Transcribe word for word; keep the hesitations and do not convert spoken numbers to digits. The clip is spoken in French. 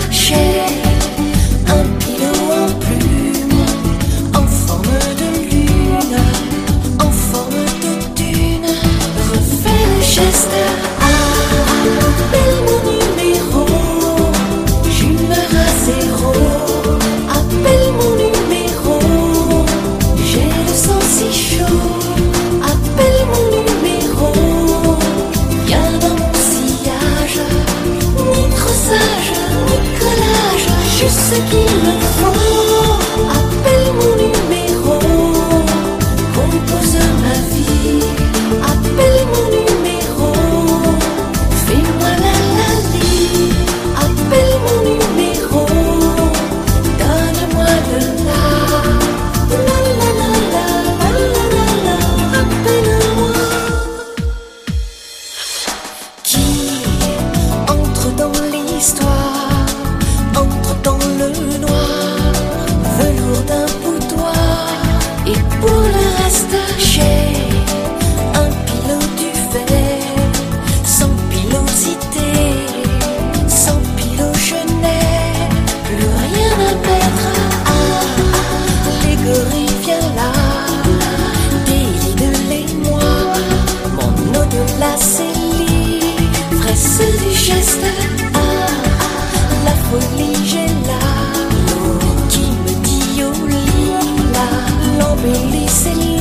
J'ai un pilote en plume, en forme de lune, en forme de dune. Refais le geste, appelle mon numéro, j'humeur à zéro. Appelle mon numéro, j'ai le sang si chaud. Appelle mon numéro, viens dans mon sillage. Ni crossage, ni collage, juste ce qu'il me faut. Appelle mon numéro, compose ma vie. Appelle mon numéro, fais-moi la la li. Appelle mon numéro, donne-moi de la la la la la la la la. Appelle-moi. Qui entre dans l'histoire, entre dans le noir, velours d'un boudoir. Et pour le reste, j'ai un pilote du fait, sans pilosité, sans pilote je n'ai plus rien à mettre. Ah, ah, allégorie viens là, délite-les-moi, mon au-delà c'est l'ivresse du geste. Ah, ah, la folie j'ai là, l'eau qui me dit au lit là, l'embellie c'est